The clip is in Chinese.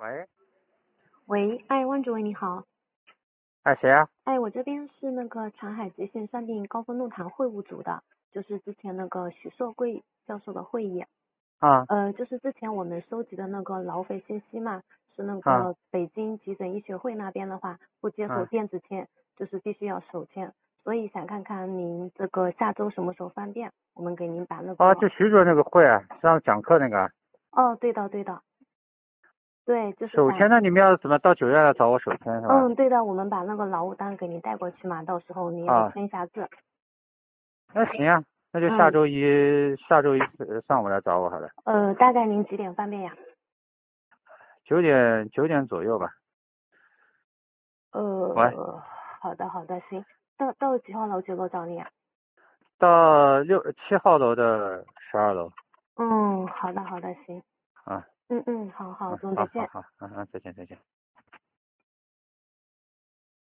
喂， 喂，哎，万主任你好， 哎，谁啊？ 哎，我这边是那个长海急性上病高峰论坛会务组的，就是之前那个许寿贵教授的会议， 啊就是之前我们收集的那个劳肥信息嘛，是那啊个北京急诊医学会那边的话不接受啊！ 电子签，就是必须要手签，所以想看看您这个下周什么时候方便，我们给您把那哦， 个， 就徐主任那个会啊，上讲课那个哦，对的对的，对，就是想， 手签，那你们要怎么到9月来找我手签是吧？ 对的，我们把那个劳务单给您带过去嘛，到时候您要啊， 签一下字。 那行啊，那就下周一上午来找我好了， 大概您几点方便呀？ 9点左右吧。喂， 好的好的，行。到几号楼几楼找你啊？ 到7号楼的12楼。 好的好的，行。 啊好好， 啊， 总再见。 好好好，再见再见。